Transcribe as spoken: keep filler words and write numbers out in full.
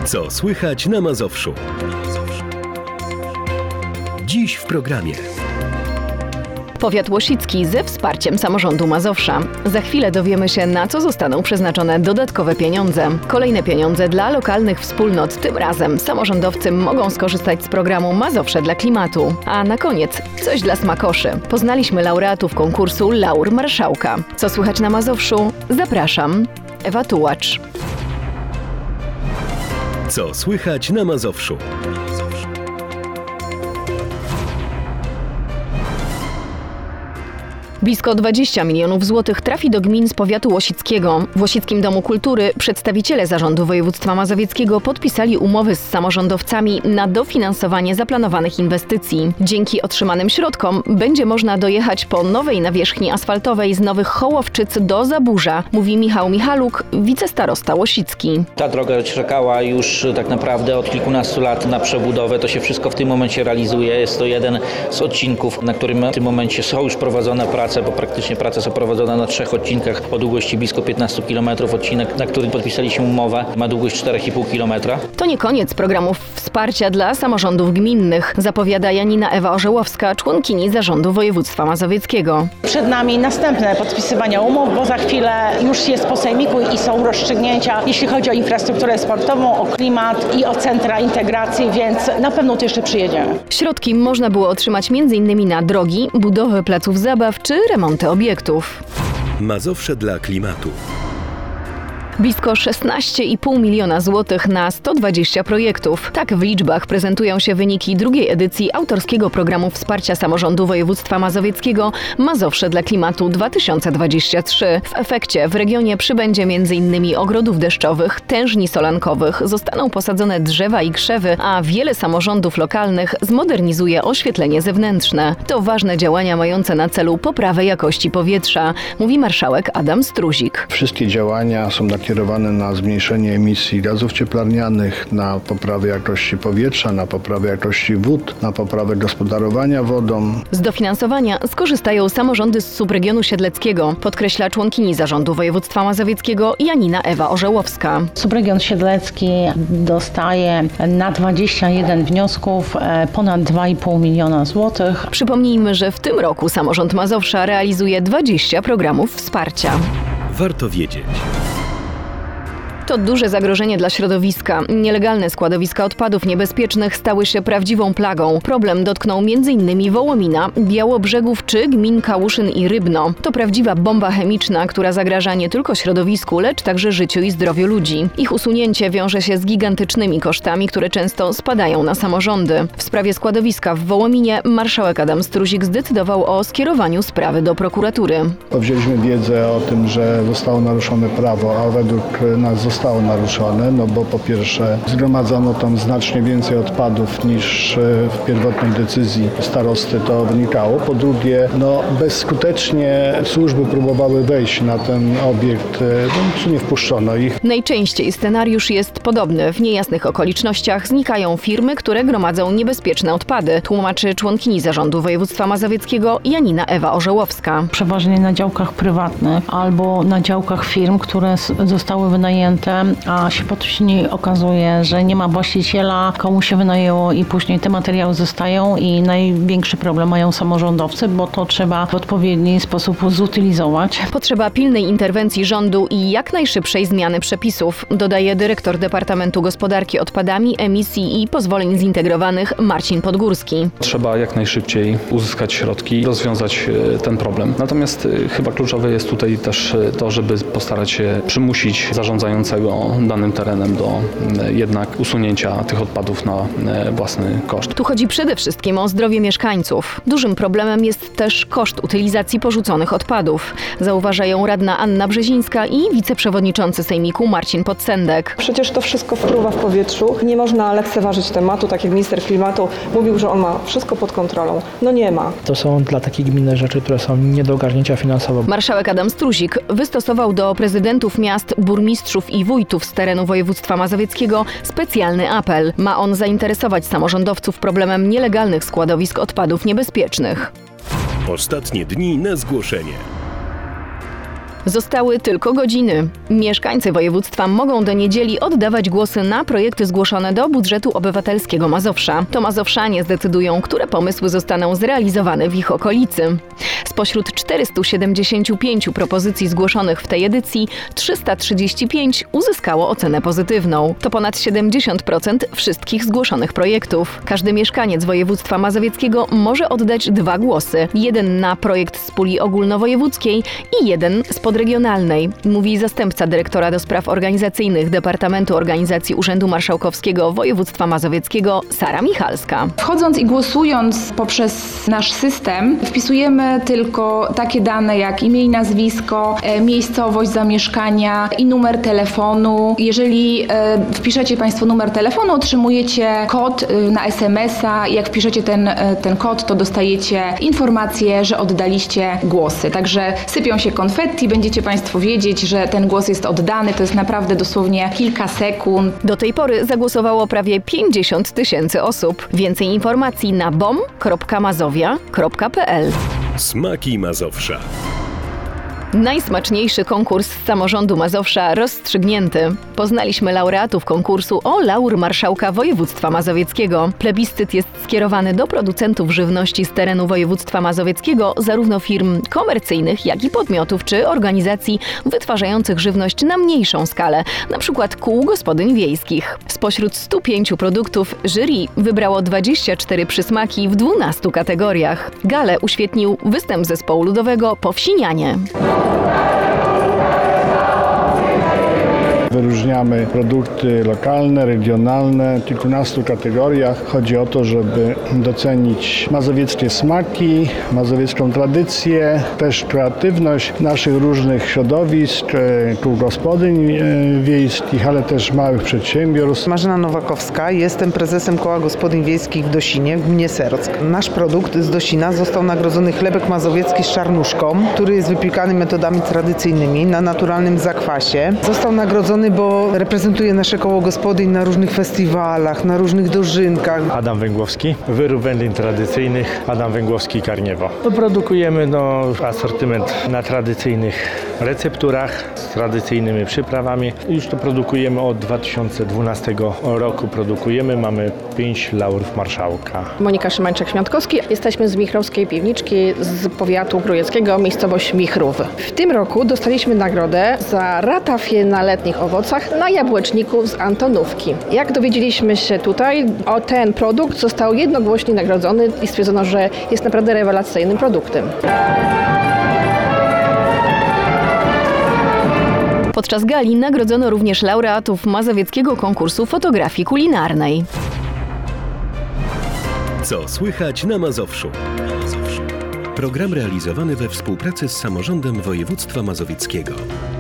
Co słychać na Mazowszu? Dziś w programie. Powiat łosicki ze wsparciem samorządu Mazowsza. Za chwilę dowiemy się, na co zostaną przeznaczone dodatkowe pieniądze. Kolejne pieniądze dla lokalnych wspólnot. Tym razem samorządowcy mogą skorzystać z programu Mazowsze dla klimatu. A na koniec coś dla smakoszy. Poznaliśmy laureatów konkursu Laur Marszałka. Co słychać na Mazowszu? Zapraszam. Ewa Tułacz. Co słychać na Mazowszu? Blisko dwadzieścia milionów złotych trafi do gmin z powiatu łosickiego. W Łosickim Domu Kultury przedstawiciele Zarządu Województwa Mazowieckiego podpisali umowy z samorządowcami na dofinansowanie zaplanowanych inwestycji. Dzięki otrzymanym środkom będzie można dojechać po nowej nawierzchni asfaltowej z Nowych Hołowczyc do Zaburza, mówi Michał Michaluk, wicestarosta łosicki. Ta droga czekała już tak naprawdę od kilkunastu lat na przebudowę. To się wszystko w tym momencie realizuje. Jest to jeden z odcinków, na którym w tym momencie są już prowadzone prace, bo praktycznie prace są prowadzone na trzech odcinkach o długości blisko piętnastu kilometrów. Odcinek, na który podpisaliśmy umowę, ma długość cztery i pół kilometra. To nie koniec programów wsparcia dla samorządów gminnych, zapowiada Janina Ewa Orzełowska, członkini Zarządu Województwa Mazowieckiego. Przed nami następne podpisywania umów, bo za chwilę już jest po sejmiku i są rozstrzygnięcia, jeśli chodzi o infrastrukturę sportową, o klimat i o centra integracji, więc na pewno tu jeszcze przyjedziemy. Środki można było otrzymać między innymi na drogi, budowę placów zabaw czy remonty obiektów. Mazowsze dla klimatu. Blisko szesnaście i pół miliona złotych na sto dwadzieścia projektów. Tak w liczbach prezentują się wyniki drugiej edycji autorskiego programu wsparcia samorządu województwa mazowieckiego Mazowsze dla klimatu dwa tysiące dwadzieścia trzy. W efekcie w regionie przybędzie między innymi ogrodów deszczowych, tężni solankowych, zostaną posadzone drzewa i krzewy, a wiele samorządów lokalnych zmodernizuje oświetlenie zewnętrzne. To ważne działania mające na celu poprawę jakości powietrza, mówi marszałek Adam Struzik. Wszystkie działania są nakierowane na zmniejszenie emisji gazów cieplarnianych, na poprawę jakości powietrza, na poprawę jakości wód, na poprawę gospodarowania wodą. Z dofinansowania skorzystają samorządy z subregionu siedleckiego, podkreśla członkini Zarządu Województwa Mazowieckiego Janina Ewa Orzełowska. Subregion siedlecki dostaje na dwadzieścia jeden wniosków ponad dwa i pół miliona złotych. Przypomnijmy, że w tym roku samorząd Mazowsza realizuje dwadzieścia programów wsparcia. Warto wiedzieć. To duże zagrożenie dla środowiska. Nielegalne składowiska odpadów niebezpiecznych stały się prawdziwą plagą. Problem dotknął między innymi Wołomina, Białobrzegów czy gmin Kałuszyn i Rybno. To prawdziwa bomba chemiczna, która zagraża nie tylko środowisku, lecz także życiu i zdrowiu ludzi. Ich usunięcie wiąże się z gigantycznymi kosztami, które często spadają na samorządy. W sprawie składowiska w Wołominie marszałek Adam Struzik zdecydował o skierowaniu sprawy do prokuratury. Powzięliśmy wiedzę o tym, że zostało naruszone prawo, a według nas zostało Zostało naruszone, no bo po pierwsze zgromadzono tam znacznie więcej odpadów niż w pierwotnej decyzji starosty to wynikało. Po drugie, no bezskutecznie służby próbowały wejść na ten obiekt, no nie wpuszczono ich. Najczęściej scenariusz jest podobny. W niejasnych okolicznościach znikają firmy, które gromadzą niebezpieczne odpady, tłumaczy członkini Zarządu Województwa Mazowieckiego Janina Ewa Orzełowska. Przeważnie na działkach prywatnych albo na działkach firm, które zostały wynajęte, a się później okazuje, że nie ma właściciela, komu się wynajęło i później te materiały zostają i największy problem mają samorządowcy, bo to trzeba w odpowiedni sposób zutylizować. Potrzeba pilnej interwencji rządu i jak najszybszej zmiany przepisów, dodaje dyrektor Departamentu Gospodarki Odpadami, Emisji i Pozwoleń Zintegrowanych Marcin Podgórski. Trzeba jak najszybciej uzyskać środki i rozwiązać ten problem. Natomiast chyba kluczowe jest tutaj też to, żeby postarać się przymusić zarządzającego danym terenem do jednak usunięcia tych odpadów na własny koszt. Tu chodzi przede wszystkim o zdrowie mieszkańców. Dużym problemem jest też koszt utylizacji porzuconych odpadów, zauważają radna Anna Brzezińska i wiceprzewodniczący Sejmiku Marcin Podsendek. Przecież to wszystko fruwa w powietrzu. Nie można lekceważyć tematu, tak jak minister klimatu mówił, że on ma wszystko pod kontrolą. No nie ma. To są dla takich gmin rzeczy, które są nie do ogarnięcia finansowo. Marszałek Adam Struzik wystosował do prezydentów miast, burmistrzów i wójtów z terenu województwa mazowieckiego specjalny apel. Ma on zainteresować samorządowców problemem nielegalnych składowisk odpadów niebezpiecznych. Ostatnie dni na zgłoszenie. Zostały tylko godziny. Mieszkańcy województwa mogą do niedzieli oddawać głosy na projekty zgłoszone do budżetu obywatelskiego Mazowsza. To mazowszanie zdecydują, które pomysły zostaną zrealizowane w ich okolicy. Spośród czterystu siedemdziesięciu pięciu propozycji zgłoszonych w tej edycji trzysta trzydzieści pięć uzyskało ocenę pozytywną. To ponad siedemdziesiąt procent wszystkich zgłoszonych projektów. Każdy mieszkaniec województwa mazowieckiego może oddać dwa głosy. Jeden na projekt z puli ogólnowojewódzkiej i jeden z podregionalnej, mówi zastępca dyrektora do spraw organizacyjnych Departamentu Organizacji Urzędu Marszałkowskiego Województwa Mazowieckiego Sara Michalska. Wchodząc i głosując poprzez nasz system, wpisujemy tylko takie dane jak imię i nazwisko, e, miejscowość zamieszkania i numer telefonu. Jeżeli e, wpiszecie Państwo numer telefonu, otrzymujecie kod e, na es em es a. Jak wpiszecie ten, e, ten kod, to dostajecie informację, że oddaliście głosy. Także sypią się konfetti, będziecie Państwo wiedzieć, że ten głos jest oddany. To jest naprawdę dosłownie kilka sekund. Do tej pory zagłosowało prawie pięćdziesiąt tysięcy osób. Więcej informacji na bom kropka mazowia kropka pe el. Smaki Mazowsza. Najsmaczniejszy konkurs z samorządu Mazowsza rozstrzygnięty. Poznaliśmy laureatów konkursu o laur marszałka województwa mazowieckiego. Plebiscyt jest skierowany do producentów żywności z terenu województwa mazowieckiego, zarówno firm komercyjnych, jak i podmiotów czy organizacji wytwarzających żywność na mniejszą skalę, np. kół gospodyń wiejskich. Spośród stu pięciu produktów jury wybrało dwadzieścia cztery przysmaki w dwunastu kategoriach. Galę uświetnił występ zespołu ludowego Powsinianie. Wyróżniamy produkty lokalne, regionalne w kilkunastu kategoriach. Chodzi o to, żeby docenić mazowieckie smaki, mazowiecką tradycję, też kreatywność naszych różnych środowisk, kół gospodyń wiejskich, ale też małych przedsiębiorstw. Marzena Nowakowska, jestem prezesem Koła Gospodyń Wiejskich w Dosinie, w gminie Serck. Nasz produkt z Dosina został nagrodzony chlebek mazowiecki z czarnuszką, który jest wypiekany metodami tradycyjnymi na naturalnym zakwasie. Został nagrodzony, bo reprezentuje nasze koło gospodyń na różnych festiwalach, na różnych dożynkach. Adam Węgłowski, wyrób wędlin tradycyjnych, Adam Węgłowski Karniewo. Produkujemy no, asortyment na tradycyjnych recepturach, z tradycyjnymi przyprawami. Już to produkujemy od dwa tysiące dwunastego roku. Produkujemy, mamy pięć laurów marszałka. Monika Szymańczak-Świątkowski. Jesteśmy z Michrowskiej Piwniczki z powiatu grujeckiego, miejscowość Michrów. W tym roku dostaliśmy nagrodę za ratafię na letnich owocach na jabłeczniku z Antonówki. Jak dowiedzieliśmy się tutaj, o ten produkt został jednogłośnie nagrodzony i stwierdzono, że jest naprawdę rewelacyjnym produktem. Podczas gali nagrodzono również laureatów mazowieckiego konkursu fotografii kulinarnej. Co słychać na Mazowszu? Program realizowany we współpracy z samorządem województwa mazowieckiego.